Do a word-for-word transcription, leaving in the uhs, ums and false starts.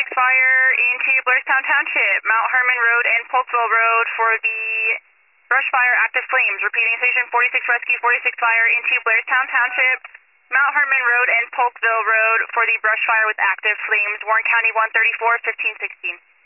fire into Blairstown Township, Mount Herman Road and Polkville Road for the brush fire, active flames. Repeating, Station forty-six Rescue, forty-six Fire into Blairstown Township, Mount Herman Road and Polkville Road for the brush fire with active flames. Warren County one thirty-four, fifteen sixteen.